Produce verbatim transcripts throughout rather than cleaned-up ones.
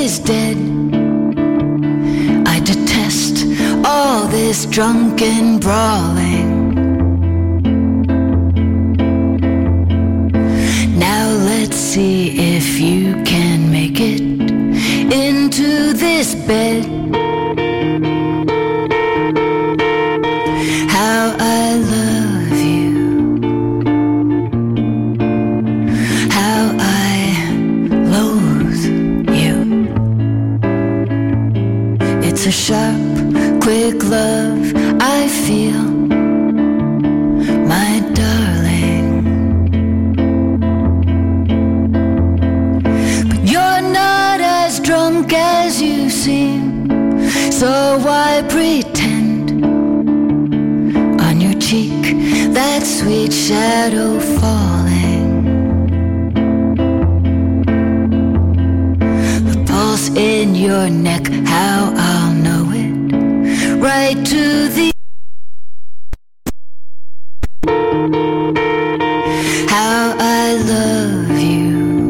is dead. I detest all this drunken brawling. Now let's see if you can make it into this bed. How I love you, how I loathe you. It's a sharp, quick love I feel, my darling. But you're not as drunk as you seem, so why pretend? On your cheek, that sweet shadow falling, the pulse in your neck, how I'll know it, right to the how I love you,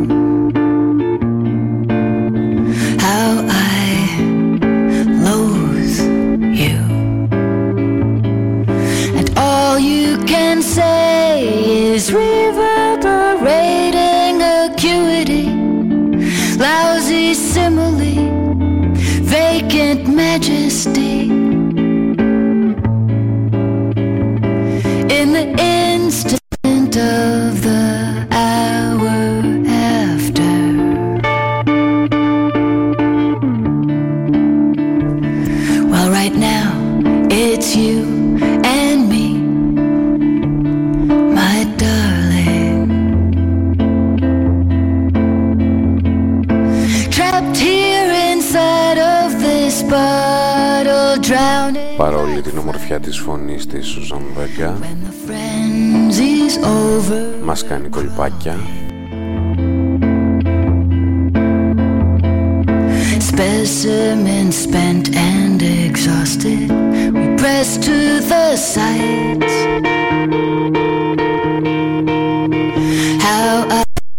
how I loathe you. And all you can say is reverberating acuity, lousy simile, vacant majesty. In the instant of the hour after, well, right now it's you and me, my darling, trapped here inside of this bottle, drowning. Παρόλη την ομορφιά της φωνής της Σουζάν Βέγκα, μας κάνει κολπάκια. Specimen spent and exhausted, we press to the sides. How I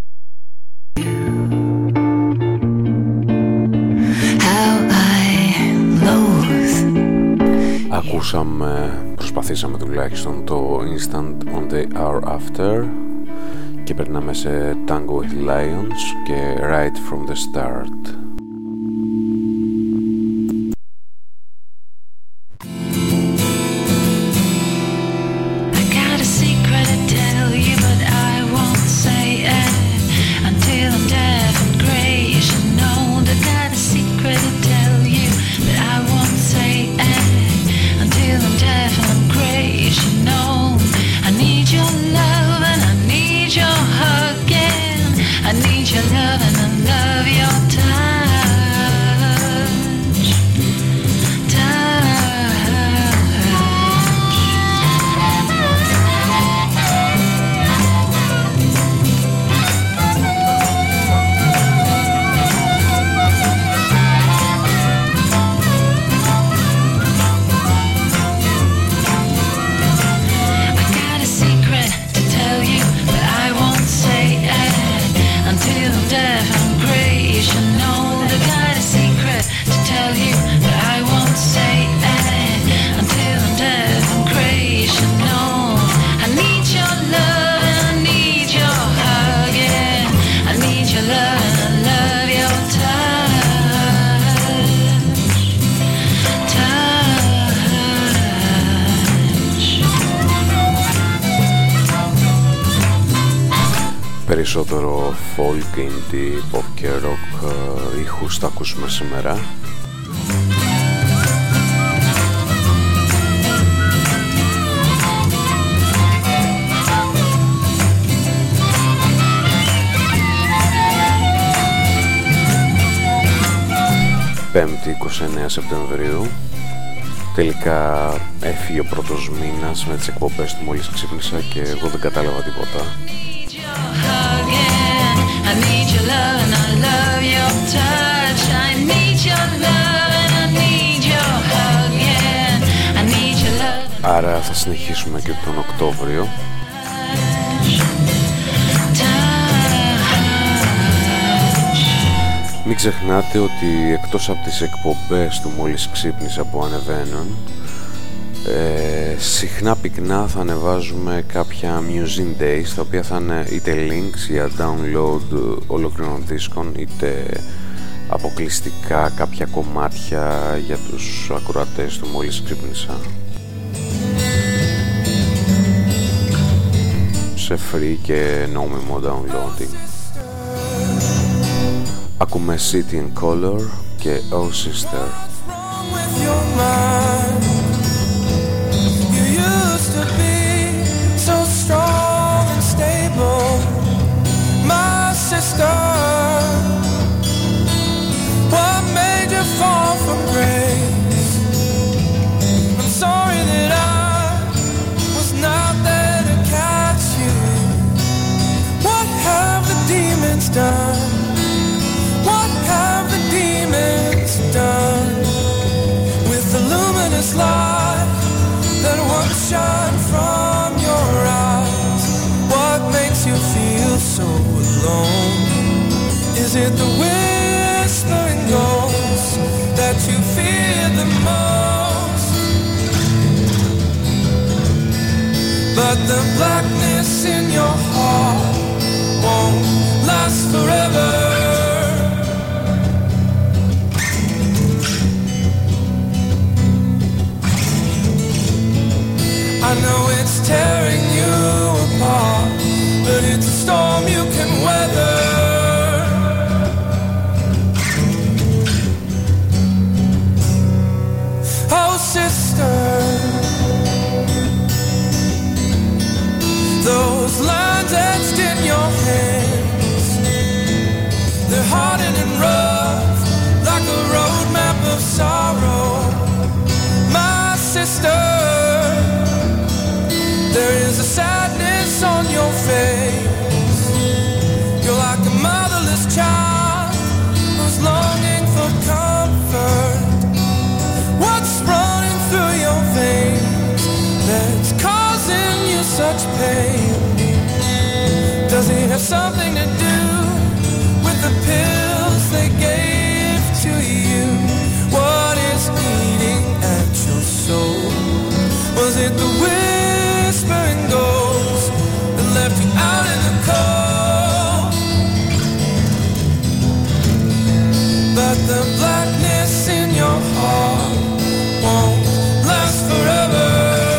how I loathe. Ακούσαμε, προσπαθήσαμε τουλάχιστον το Instant on the Hour After και περνάμε σε Tango with Lions και Right from the Start. Περισσότερο folk, indie, pop και rock uh, ήχους θα ακούσουμε σήμερα. Πέμπτη είκοσι εννέα Σεπτεμβρίου. Τελικά έφυγε ο πρώτος μήνας με τις εκπομπές του, μόλις ξύπνησα και εγώ δεν κατάλαβα τίποτα. I need your love and I love your touch. I need your love and I need your hug. Yeah, I need your love. Άρα θα συνεχίσουμε και τον Οκτώβριο. Μην Μην ξεχνάτε ότι εκτός από τις εκπομπές του μόλις ξύπνησα που ανεβαίνουν, ε, συχνά πυκνά θα ανεβάζουμε κάποια Museum Days, τα οποία θα είναι είτε links για download ολόκληρων δίσκων, είτε αποκλειστικά κάποια κομμάτια για τους ακροατές του μόλις ξύπνησα, σε free και νόμιμο downloading. Ακούμε City in Color και Oh Sister. You used to be so strong and stable, my sister. What made you fall from grace? I'm sorry that I was not there to catch you. What have the demons done? What have the demons done with the luminous light that once shone from your eyes? What makes you feel so alone? Is it the whispering ghosts that you fear the most? But the blackness in your heart won't last forever. I know it's tearing you apart, but it's a storm you can weather. Oh sister, those lines etched in your hands, they're hardened and rough like a road map of sorrow. My sister, there is a sadness on your face. You're like a motherless child who's longing for comfort. What's running through your veins that's causing you such pain? Does it have something to do with the pills they gave to you? What is eating at your soul? Was it the whispering ghost that left you out in the cold? But the blackness in your heart won't last forever.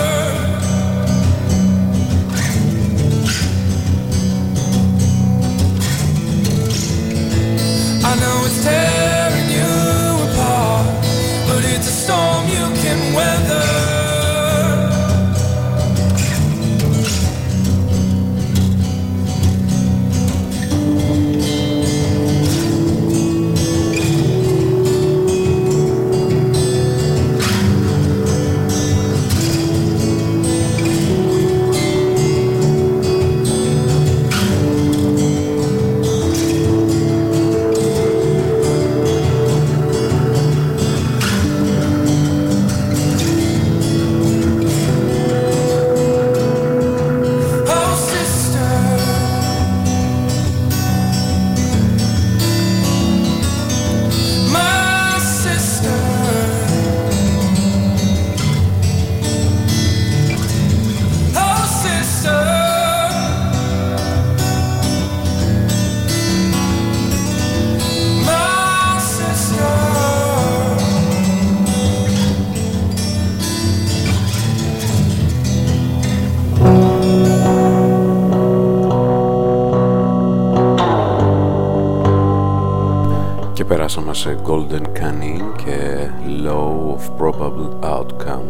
I know it's tearing you apart, but it's a storm you can weather. Περάσαμε σε Golden Canning και Law of Probable Outcome.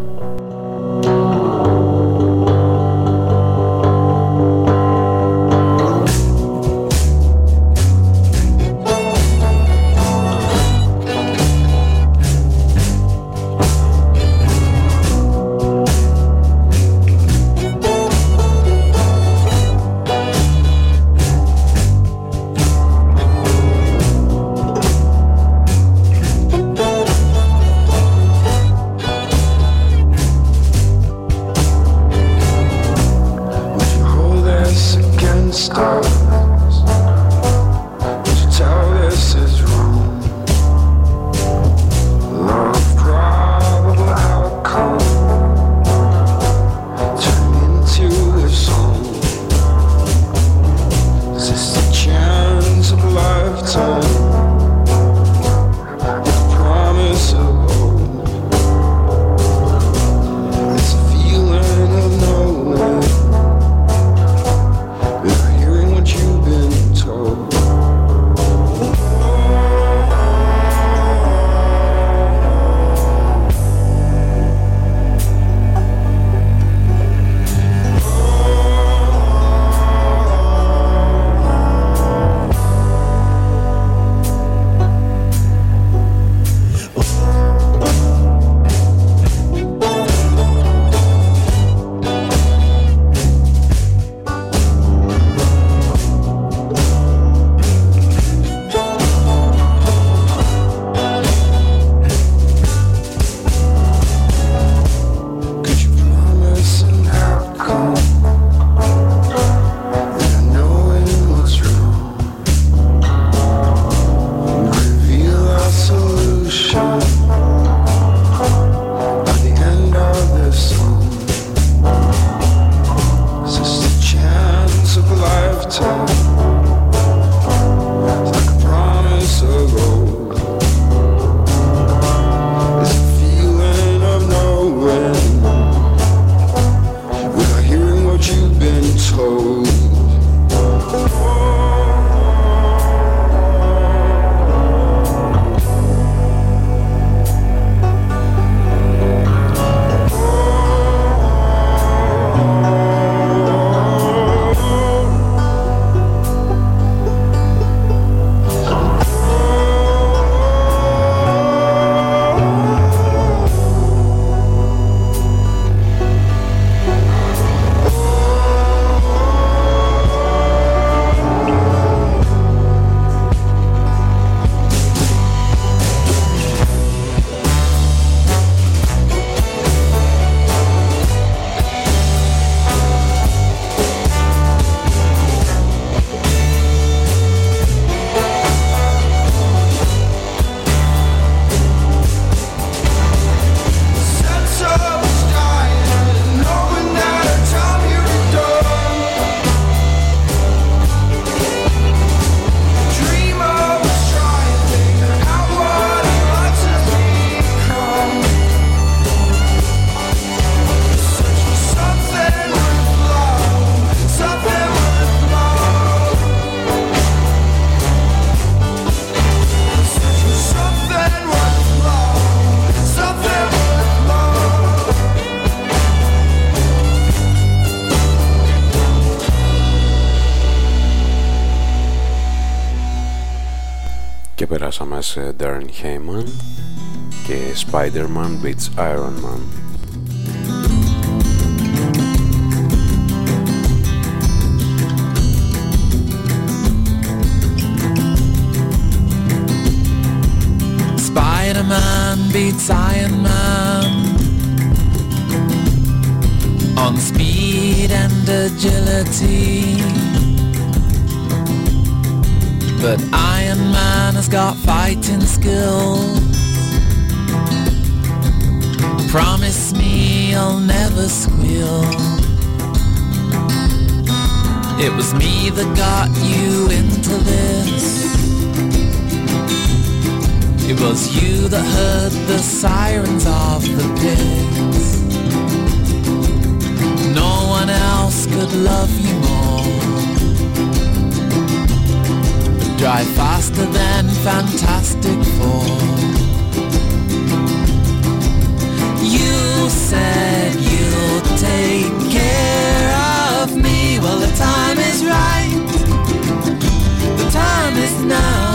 περάσαμε σε Darren Hayman και Spider-Man beats Iron Man. Spider-Man beats Iron Man on speed and agility, but Iron Man has got fighting skills. Promise me I'll never squeal. It was me that got you into this. It was you that heard the sirens of the pits. No one else could love you more. Drive faster than Fantastic Four. You said you'll take care of me. Well, the time is right. The time is now.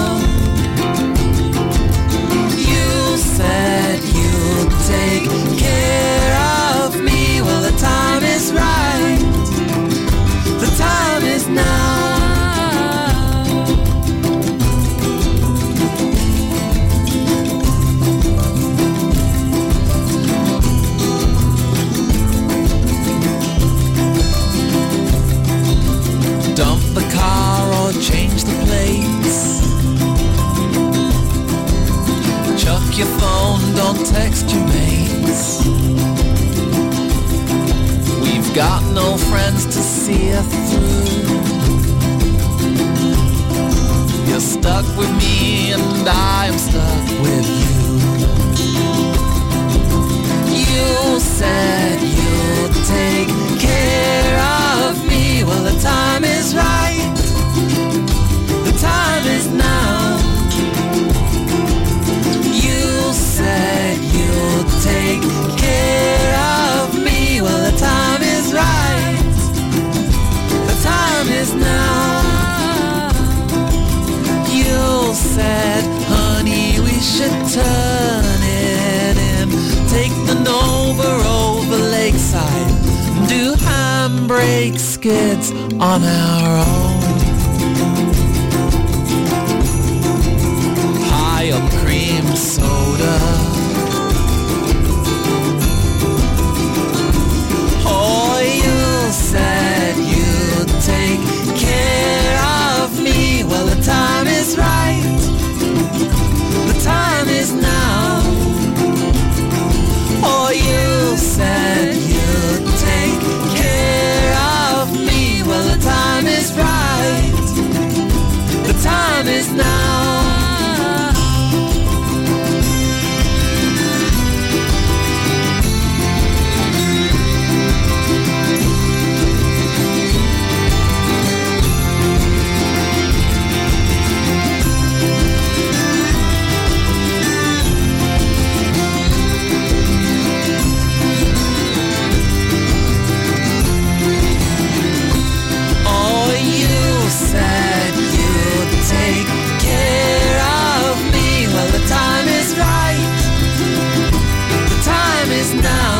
You said you'll take care of me. Well, the time is right. The time is now. Dump the car or change the plates. Chuck your phone, don't text your mates. We've got no friends to see us through. You're stuck with me and I am stuck with you. You said you'd take care of me. Well, the time is right. The time is now. You said you'd take care of me. Well, the time is right. The time is now. You said, honey, we should turn it in. Take the Nova over Lakeside. Do handbrake skids on our own. High up cream soda. Oh, you said you'd take care of me. Well, the time is right. The time is now. Oh, you said you'd take care of me. Well, the time is right. The time is now. Said you'd take care of me. Well, the time is right. The time is now.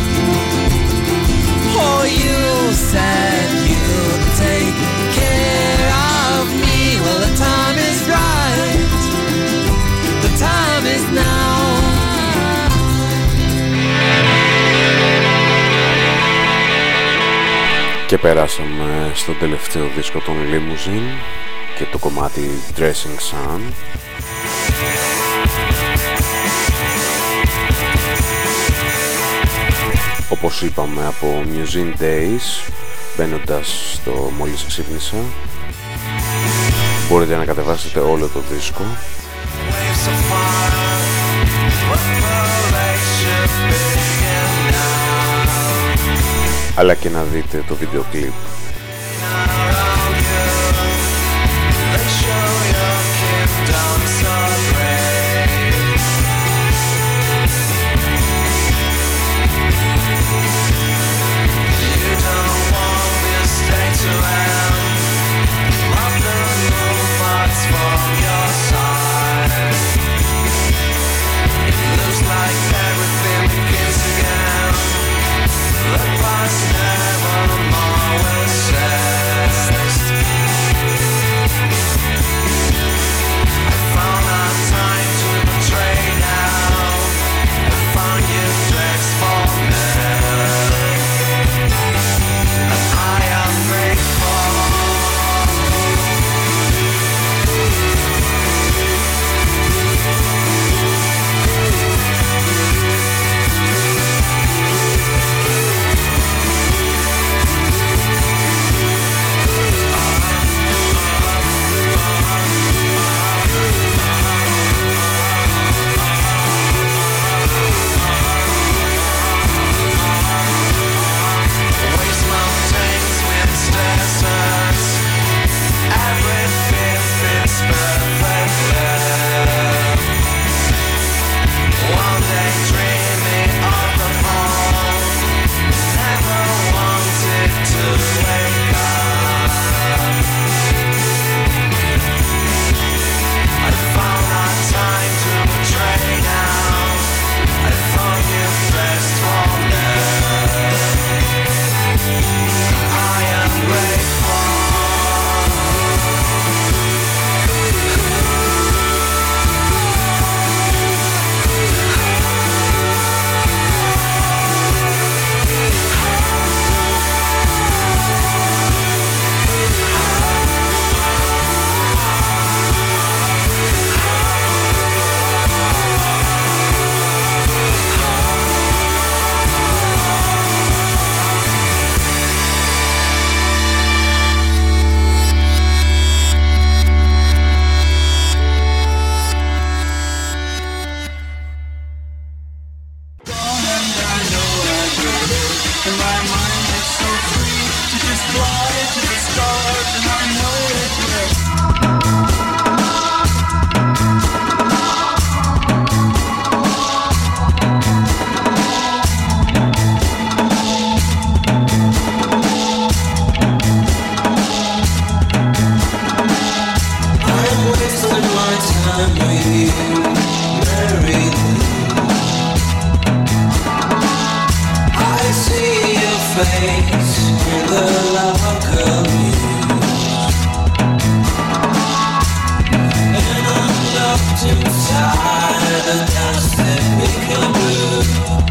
Oh, you said you'd take care of me. Well, the time is right. The time is now. Και περάσαμε στο τελευταίο δίσκο των Limousine και το κομμάτι Dressing Sun. Όπως είπαμε, από Museum Days, μπαίνοντας στο μόλις ξύπνησα, μπορείτε να κατεβάσετε όλο το δίσκο. Αλλά και να δείτε το βίντεο κλιπ. Never more will time with you, Mary Lou. I see your face in the locker muse, and I'm locked inside the dust that make a blue.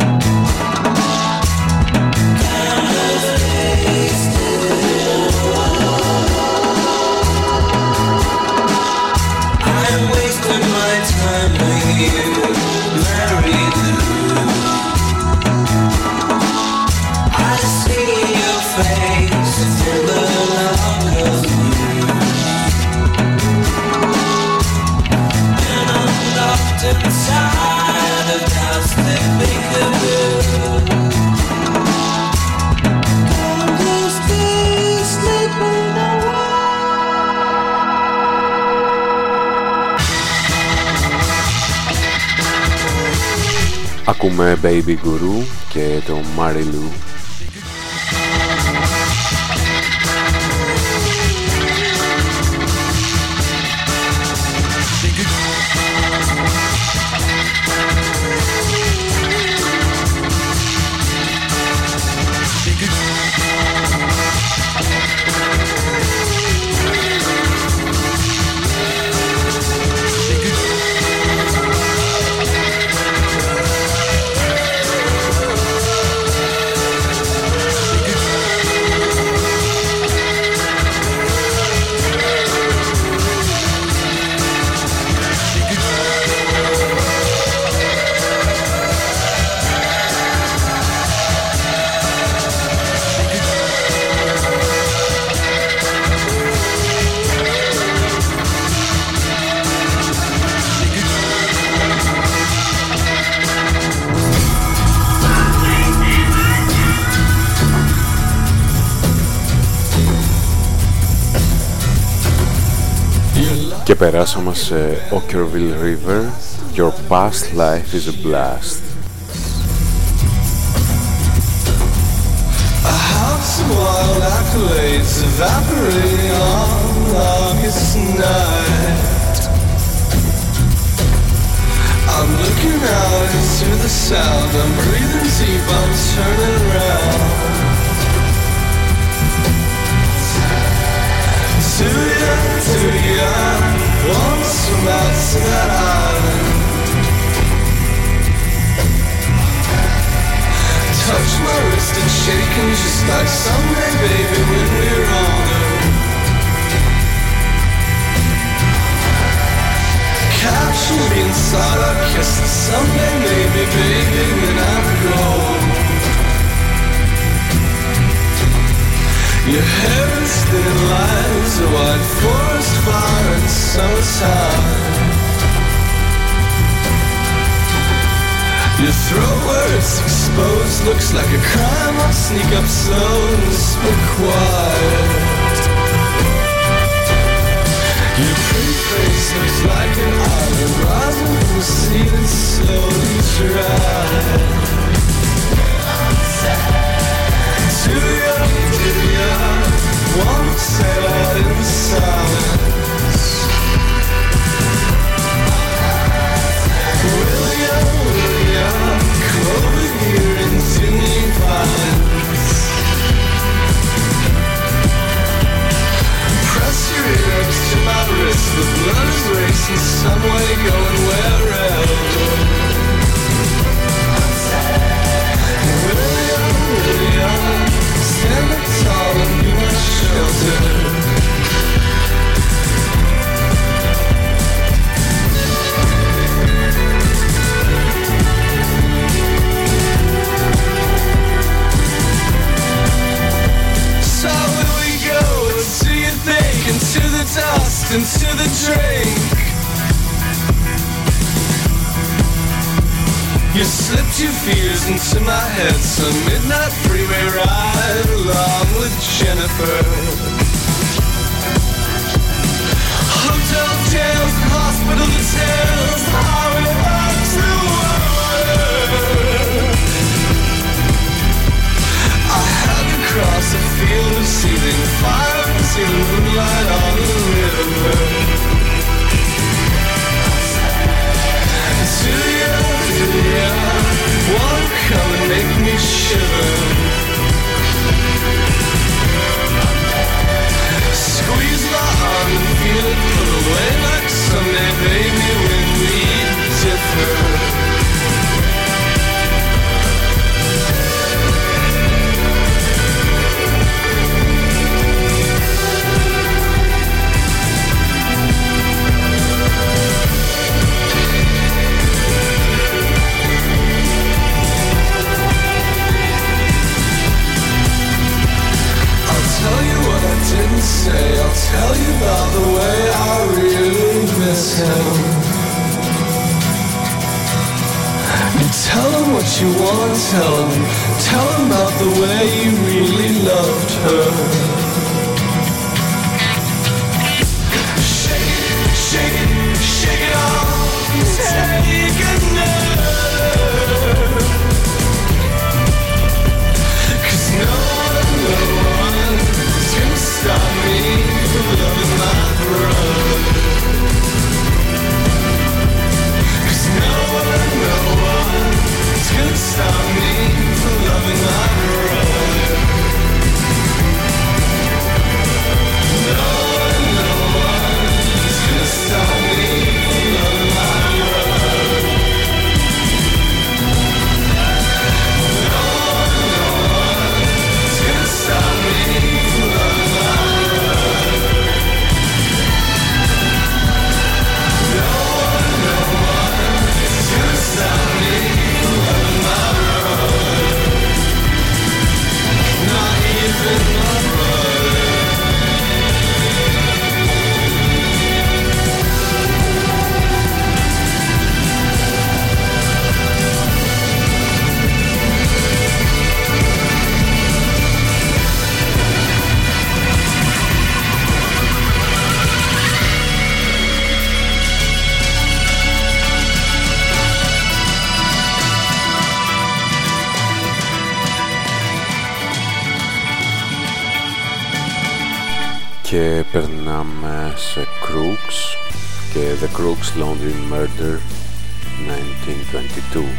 Ακούμε Baby Guru και το Marilu. Και περάσαμε σε Okkervil River. Your past life is a blast. A house of wild accolades evaporating on August night. I'm looking out into the sound, I'm breathing deep, I'm turning around. Too young, too young, want to swim out to that island. Touch my wrist and shaking just like someday, baby, when we're older. Capture me inside our kiss and someday, maybe, baby, when I'm grown. Your hair is thin lines, a white forest fire in summertime. Your throat where it's exposed looks like a crime. I'll sneak up slow and whisper quiet. Your pretty face looks like an island rising from the sea that slowly dries. Too young, too young, want to sail out in silence. Will ya, will ya, come over here into me violence. Press your ear up to my wrist, the blood is racing some way going wherever. Will ya, will ya, stand up tall and be my shelter. So will we go into your think, into the dust, into the drink. You slipped your fears into my head, some midnight freeway ride along with Jennifer. Hotel jails and hospital details, highway back to work. I had to cross a field of seething fire and see the moonlight on the river. what you want, tell them. Tell them about the way you really loved her. Shake it, shake it, shake it off. Take a nerve. 'Cause no one, no one is gonna stop me from loving my brother. 'Cause no one, no one is gonna stop me from loving my brother. No one, no one is gonna stop me from loving my brother. No one, no one is gonna stop me from loving my brother. No one, no one is gonna stop me from loving my brother. Not even my brother. Και περνάμε σε Crooks και The Crooks Laundry Murder nineteen twenty-two.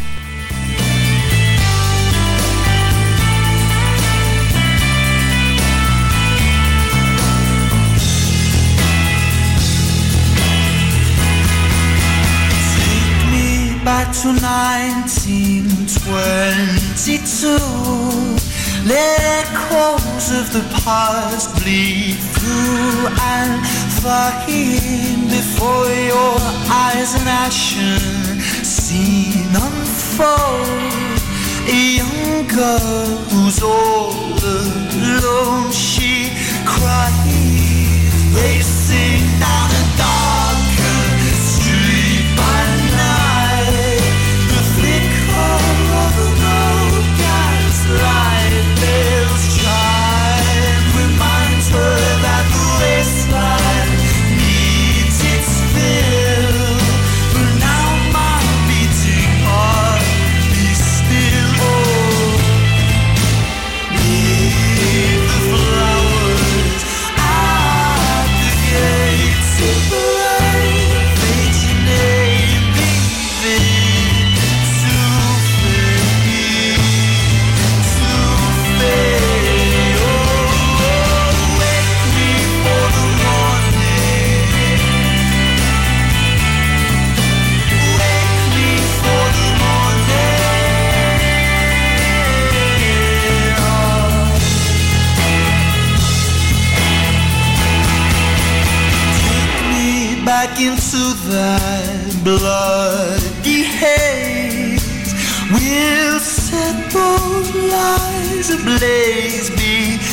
Back to nineteen twenty-two, let echoes of the past bleed through and flying before your eyes an ashen scene unfold. A young girl who's all alone, she cries, racing down a darker street by night. The flicker of an old gas light bells chime, reminds her that the wasteland needs its fill. But now my beating heart be still. Oh, leave the flowers at the gates of the rain. Fate your name, leaving to fade, to fade. Oh, wake me for the morning. Wake me for the morning. Take me back into that bloody haze. We'll set both lives ablaze. Be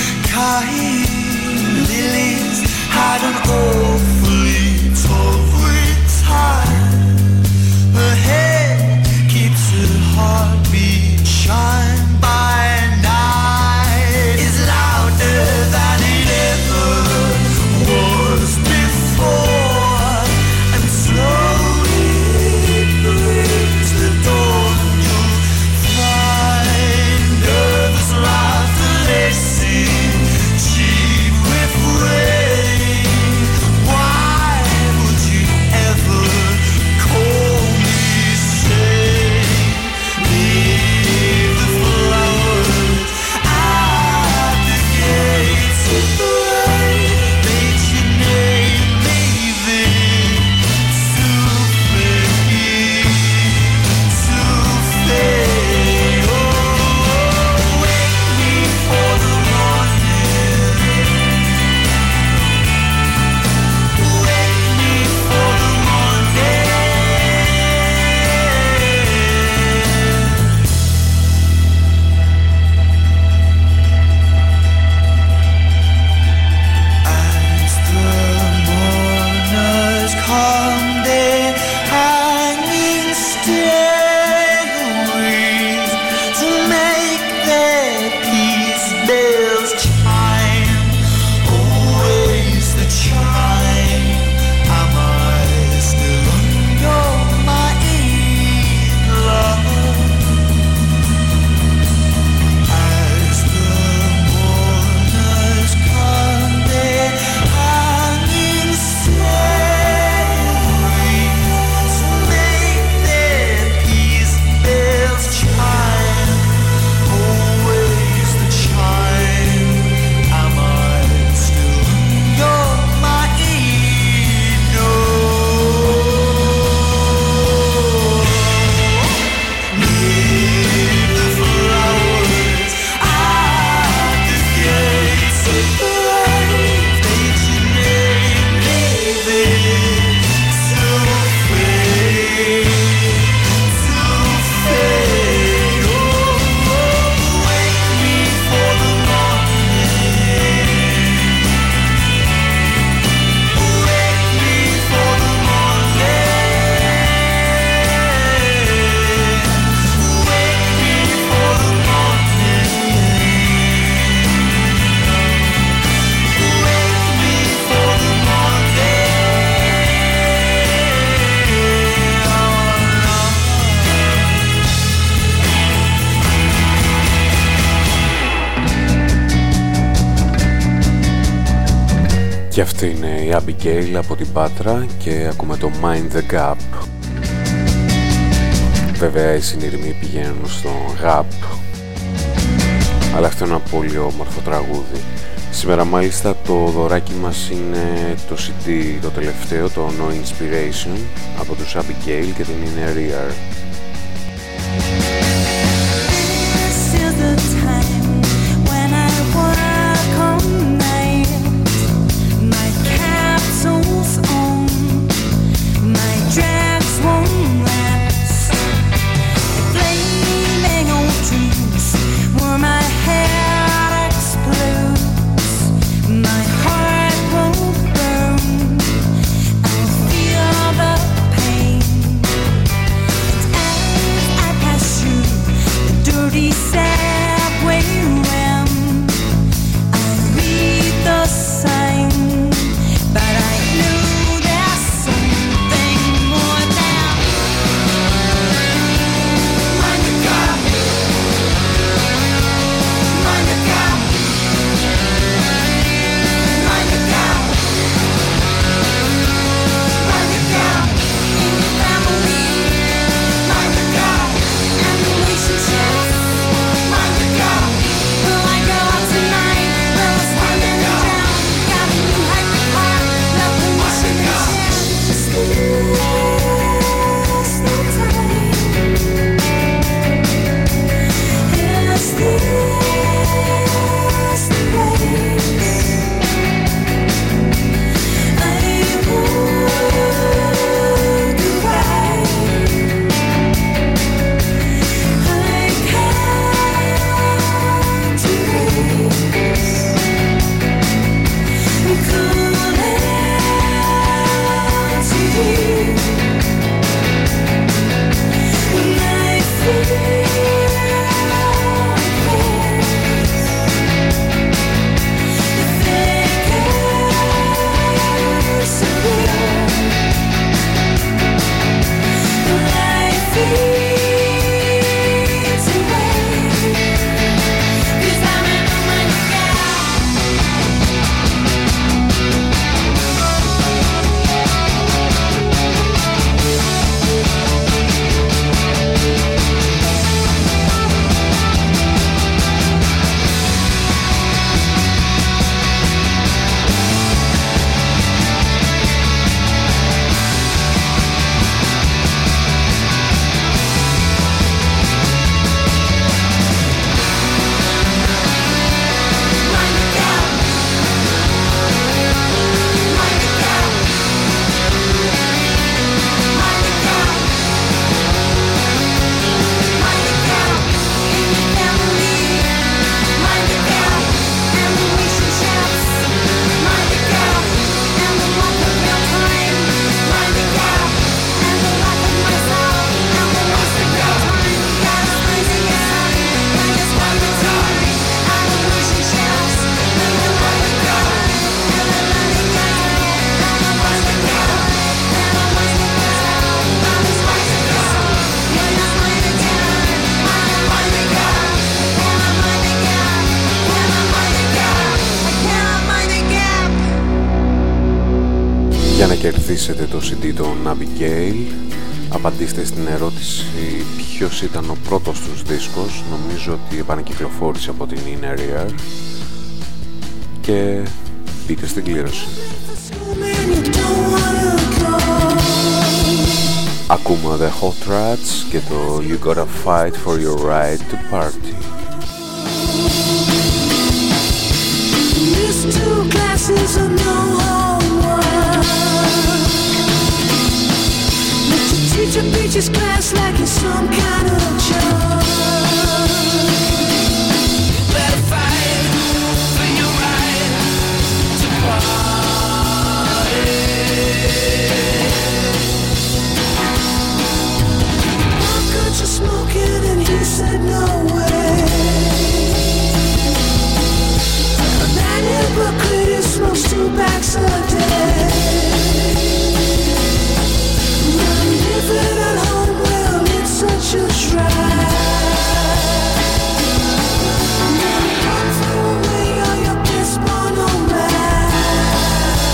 kind. Lilies had an awfully tough time. Her head keeps her heartbeat shine by night. Is louder than it ever was before, and slowly it brings the dawn. You'll find nervous laughter lacing cheap refrain. Why Και αυτή είναι η Abigail από την Πάτρα και ακούμε το Mind the Gap. Βέβαια οι συνειρμοί πηγαίνουν στο Gap, αλλά αυτό είναι ένα πολύ όμορφο τραγούδι. Σήμερα μάλιστα το δωράκι μας είναι το σι ντι, το τελευταίο, το No Inspiration από τους Abigail και την είναι Rear. Για να κερδίσετε το σι ντι των Abigail, απαντήστε στην ερώτηση ποιος ήταν ο πρώτος τους δίσκος. Νομίζω ότι επανακυκλοφόρησε από την Inner Ear και μπείτε στην κλήρωση. Ακούμε The Hot Rats και το You Gotta Fight For Your Right To Party. Two glasses of no homework. Let your teacher beat his class like it's some kind of joke. You better fight for your right to party. I got you smoking and he said no way. Hypocrite smokes two packs a day. I'm living at home, well, it's such a drag. Now run throw away all your best porno man.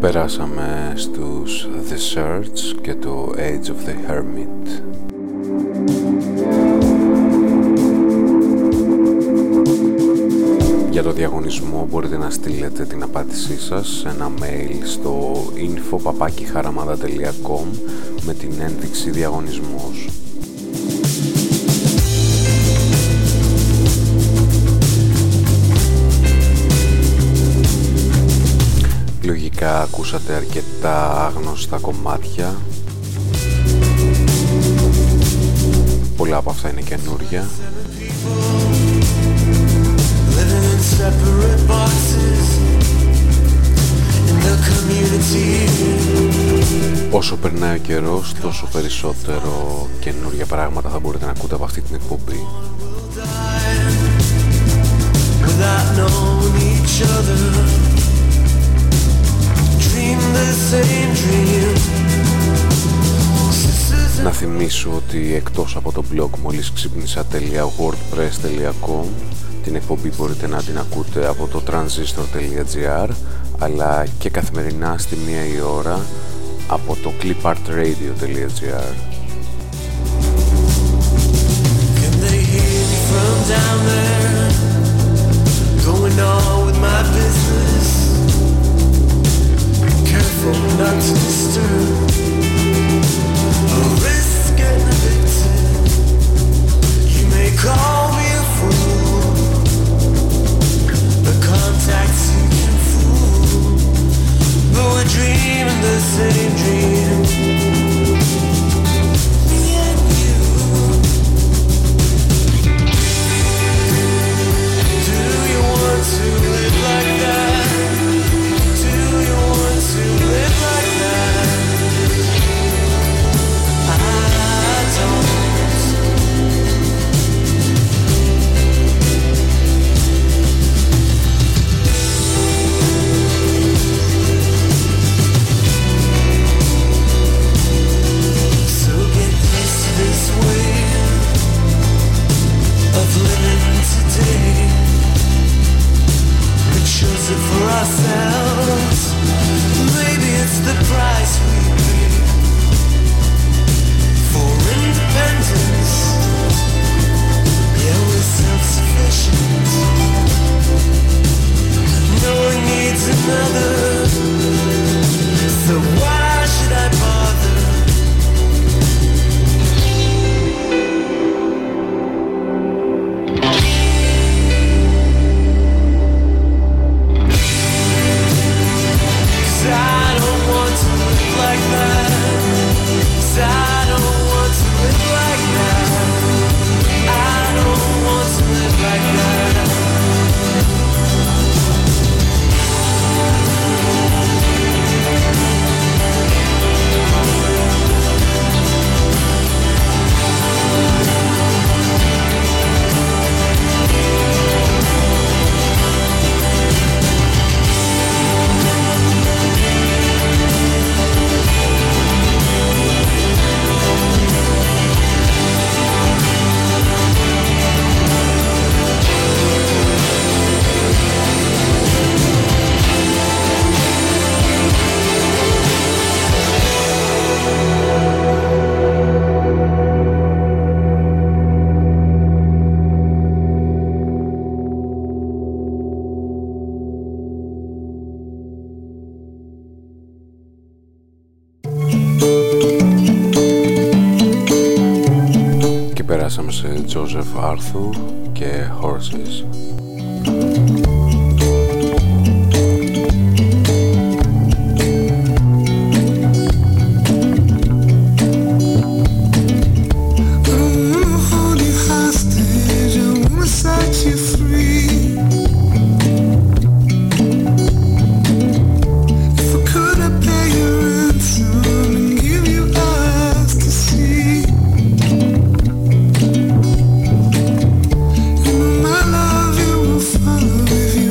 Περάσαμε στους The Search και το Age of the Hermit. Για το διαγωνισμό μπορείτε να στείλετε την απάντησή σας σε ένα mail στο info παπάκι χαραμάδα τελεία com με την ένδειξη διαγωνισμός. Λογικά ακούσατε αρκετά άγνωστα κομμάτια. Πολλά από αυτά είναι καινούρια. Όσο περνάει ο καιρός, τόσο περισσότερο καινούρια πράγματα θα μπορείτε να ακούτε από αυτή την εκπομπή. Να θυμίσω ότι εκτός από το blog μόλις ξύπνησα τελεία wordpress τελεία com την εκπομπή μπορείτε να την ακούτε από το transistor τελεία gr αλλά και καθημερινά στη μία η ώρα από το clipartradio τελεία gr. Not to disturb or risk getting evicted. You may call me a fool, the contacts you can fool, but we're dreaming the same dream. Me and you. Do you want to live like that? Do you want to live like that? I don't. So get used to this way of living today. We chose it for ourselves. Maybe it's the price we pay for independence. Yeah, we're self-sufficient. No one needs another. So why should I bother? I don't want to live like that. I don't want to live like that. I don't want to live like that. Περάσαμε σε Joseph Arthur και Horses. My love you will follow if you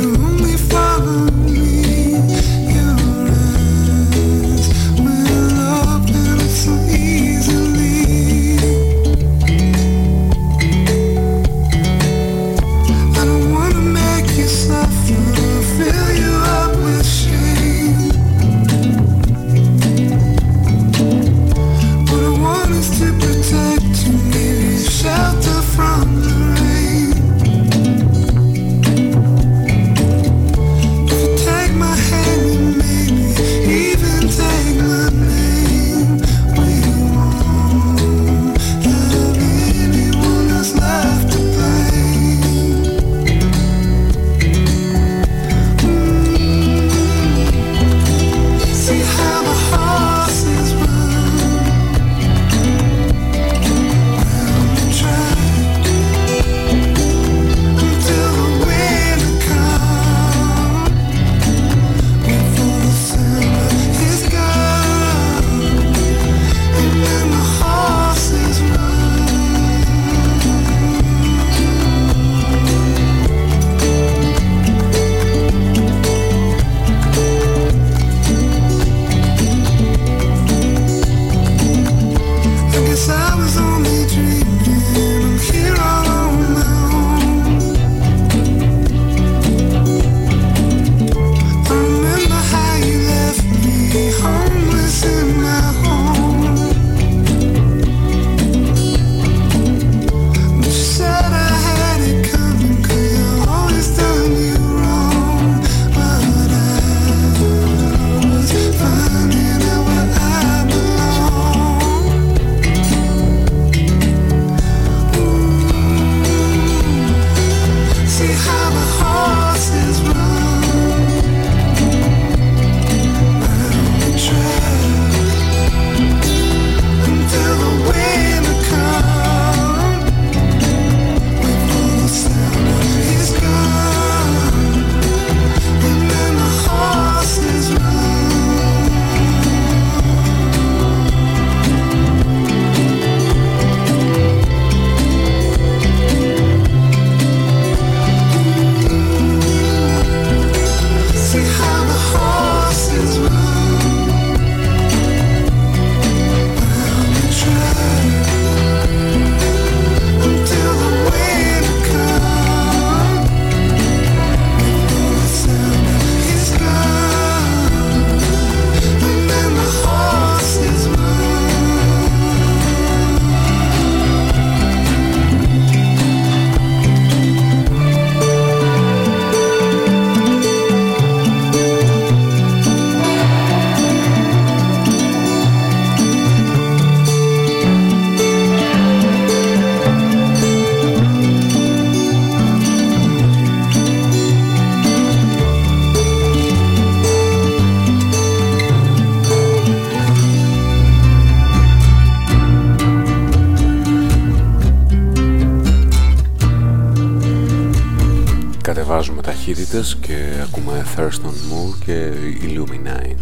ταχύτητες και ακούμε Thurston Moore και Illuminine.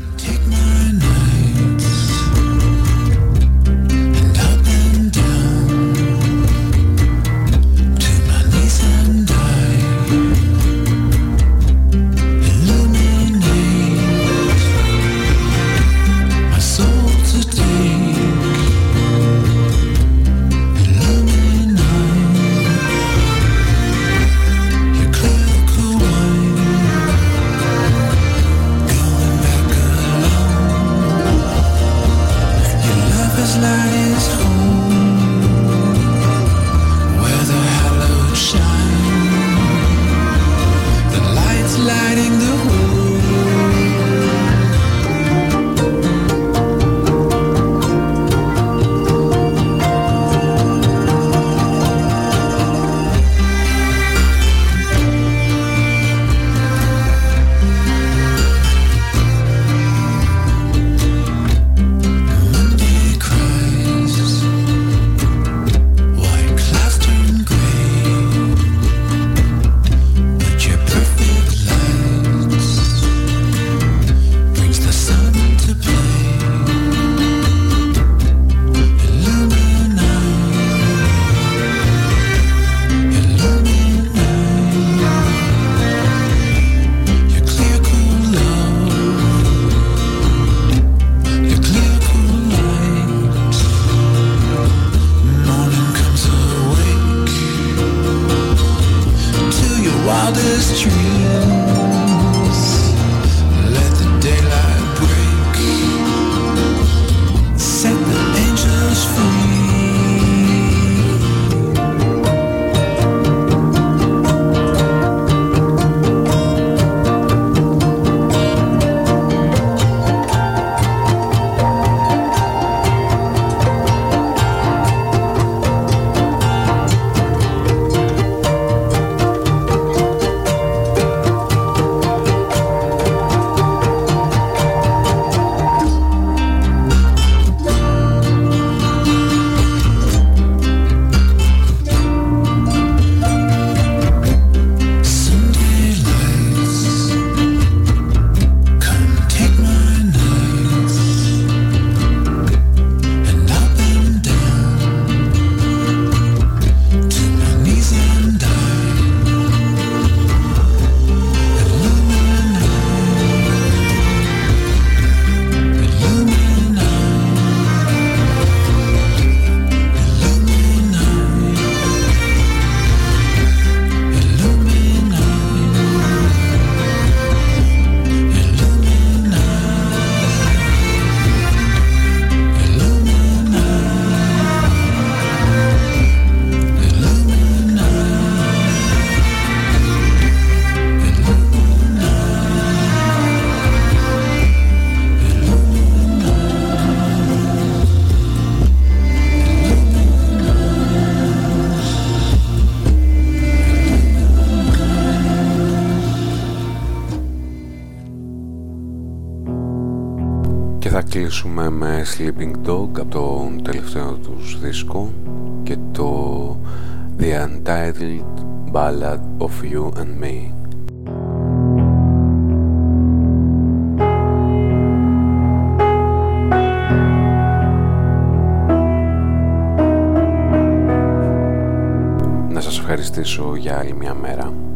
Κλείσουμε με Sleeping Dog από τον τελευταίο τους δίσκο και το The Untitled Ballad of You and Me. Να σας ευχαριστήσω για άλλη μια μέρα.